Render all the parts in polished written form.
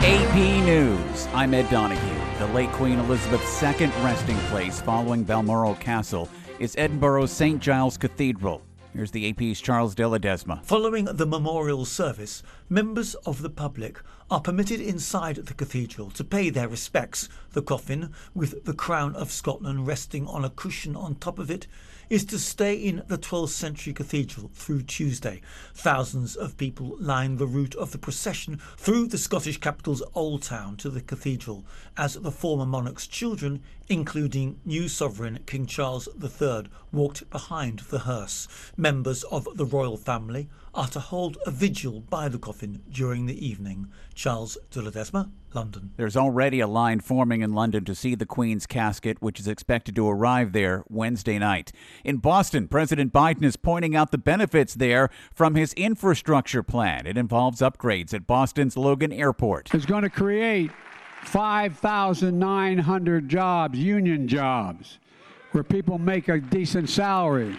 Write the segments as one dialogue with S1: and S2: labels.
S1: AP News. I'm Ed Donahue. The late Queen Elizabeth's second resting place following Balmoral Castle is Edinburgh's St. Giles Cathedral. Here's the AP's Charles de Ledesma.
S2: Following the memorial service, members of the public are permitted inside the cathedral to pay their respects. The coffin, with the crown of Scotland resting on a cushion on top of it, is to stay in the 12th century cathedral through Tuesday. Thousands of people line the route of the procession through the Scottish capital's Old Town to the cathedral as the former monarch's children, including new sovereign King Charles III, walked behind the hearse. Members of the royal family are to hold a vigil by the coffin during the evening. Charles de Ledesma, London.
S1: There's already a line forming in London to see the Queen's casket, which is expected to arrive there Wednesday night. In Boston, President Biden is pointing out the benefits there from his infrastructure plan. It involves upgrades at Boston's Logan Airport.
S3: It's going to create 5,900 jobs, union jobs, where people make a decent salary.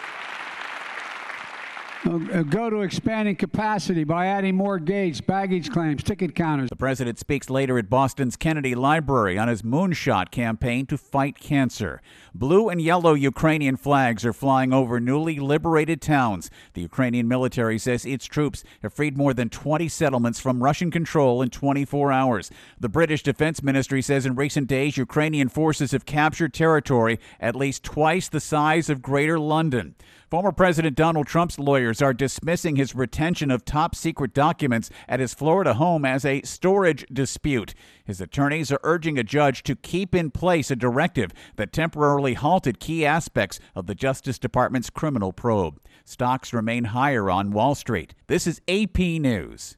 S3: Go to expanding capacity by adding more gates, baggage claims, ticket counters.
S1: The president speaks later at Boston's Kennedy Library on his moonshot campaign to fight cancer. Blue and yellow Ukrainian flags are flying over newly liberated towns. The Ukrainian military says its troops have freed more than 20 settlements from Russian control in 24 hours. The British Defense Ministry says in recent days, Ukrainian forces have captured territory at least twice the size of Greater London. Former President Donald Trump's lawyers are dismissing his retention of top-secret documents at his Florida home as a storage dispute. His attorneys are urging a judge to keep in place a directive that temporarily halted key aspects of the Justice Department's criminal probe. Stocks remain higher on Wall Street. This is AP News.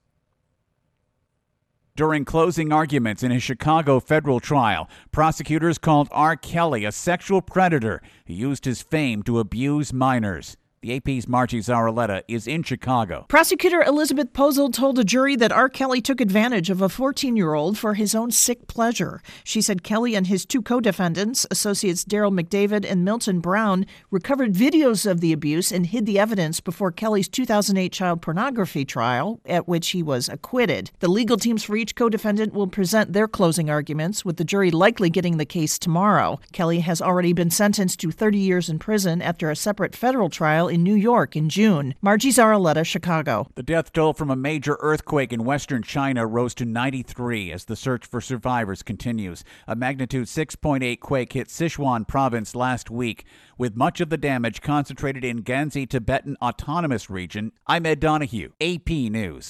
S1: During closing arguments in his Chicago federal trial, prosecutors called R. Kelly a sexual predator who used his fame to abuse minors. The AP's Margie Zaraletta is in Chicago.
S4: Prosecutor Elizabeth Posel told a jury that R. Kelly took advantage of a 14-year-old for his own sick pleasure. She said Kelly and his two co-defendants, associates Daryl McDavid and Milton Brown, recovered videos of the abuse and hid the evidence before Kelly's 2008 child pornography trial, at which he was acquitted. The legal teams for each co-defendant will present their closing arguments, with the jury likely getting the case tomorrow. Kelly has already been sentenced to 30 years in prison after a separate federal trial in New York in June. Margie Zaraletta, Chicago.
S1: The death toll from a major earthquake in western China rose to 93 as the search for survivors continues. A magnitude 6.8 quake hit Sichuan province last week, with much of the damage concentrated in Ganzi Tibetan Autonomous Region. I'm Ed Donahue, AP News.